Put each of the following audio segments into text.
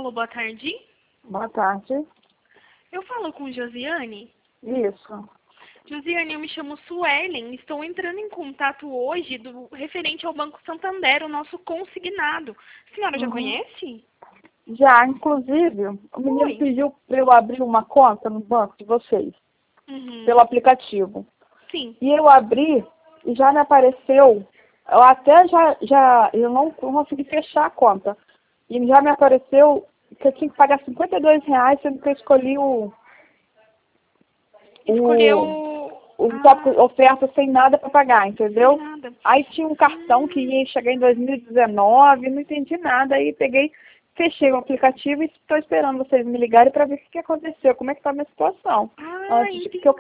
Alô, boa tarde. Boa tarde. Eu falo com Josiane. Isso. Josiane, eu me chamo Suelen. Estou entrando em contato hoje referente ao Banco Santander, o nosso consignado. A senhora já conhece? Já, inclusive, o menino Oi. pediu para eu abrir uma conta no banco de vocês, pelo aplicativo. Sim. E eu abri e já me apareceu, eu até eu não consegui fechar a conta. E já me apareceu que eu tinha que pagar R$ 52, sendo que eu escolhi Escolheu... top oferta sem nada para pagar, entendeu? Sem nada. Aí tinha um cartão que ia chegar em 2019, não entendi nada, aí peguei, fechei o aplicativo e estou esperando vocês me ligarem para ver o que aconteceu, como é que está a minha situação. Antes de que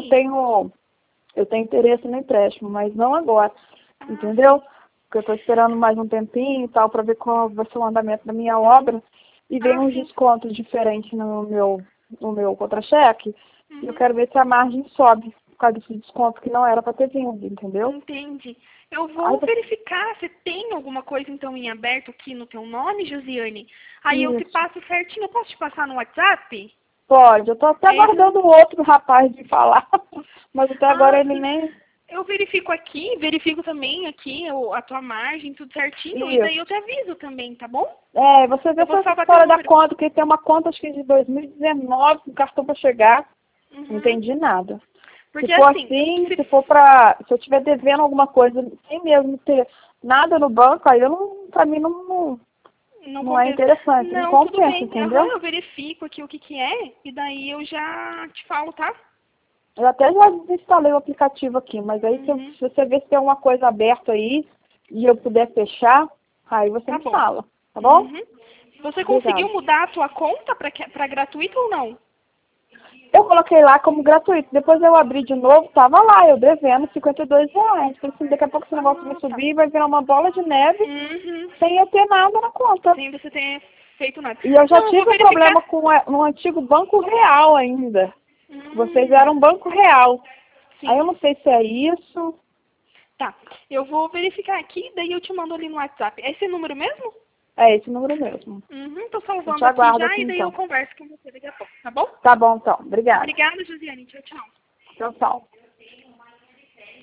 eu tenho interesse no empréstimo, mas não agora, entendeu? Porque eu estou esperando mais um tempinho e tal, para ver qual vai ser o andamento da minha obra, e vem uns Sim. descontos diferentes no meu contra-cheque, e eu quero ver se a margem sobe, por causa desse desconto que não era para ter vindo, entendeu? Entendi. Eu vou verificar se tem alguma coisa, então, em aberto aqui no teu nome, Josiane. Aí eu te passo certinho. Eu posso te passar no WhatsApp? Pode, eu tô até aguardando o outro rapaz de falar, mas até agora ele Sim. nem... Eu verifico aqui, verifico também aqui a tua margem, tudo certinho, e daí eu te aviso também, tá bom? Você vê se eu fora da conta, porque tem uma conta, acho que de 2019, um cartão para chegar, não entendi nada. Porque Se for assim, se eu estiver devendo alguma coisa, sem mesmo ter nada no banco, aí pra mim não é interessante, não tudo compensa, bem. entendeu? Eu verifico aqui o que é, e daí eu já te falo, tá? Eu até já desinstalei o aplicativo aqui, mas aí se você ver se tem alguma coisa aberta aí e eu puder fechar, aí você me fala, tá bom? Você conseguiu mudar a tua conta para gratuito ou não? Eu coloquei lá como gratuito. Depois eu abri de novo, tava lá, eu devendo R$ 52. Falei assim, daqui a pouco esse negócio vai subir e vai virar uma bola de neve sem eu ter nada na conta. Sem você ter feito nada. E eu já tive um problema no antigo Banco Real ainda. Vocês eram um Banco Real. Sim. Aí eu não sei se é isso. Tá, eu vou verificar aqui, daí eu te mando ali no WhatsApp. É esse número mesmo? É esse número mesmo. Tô salvando te aqui aguardo já aqui, e daí então. eu converso com você daqui a pouco, tá bom? Tá bom, então. Obrigada. Obrigada, Josiane. Tchau, tchau. Tchau, tchau.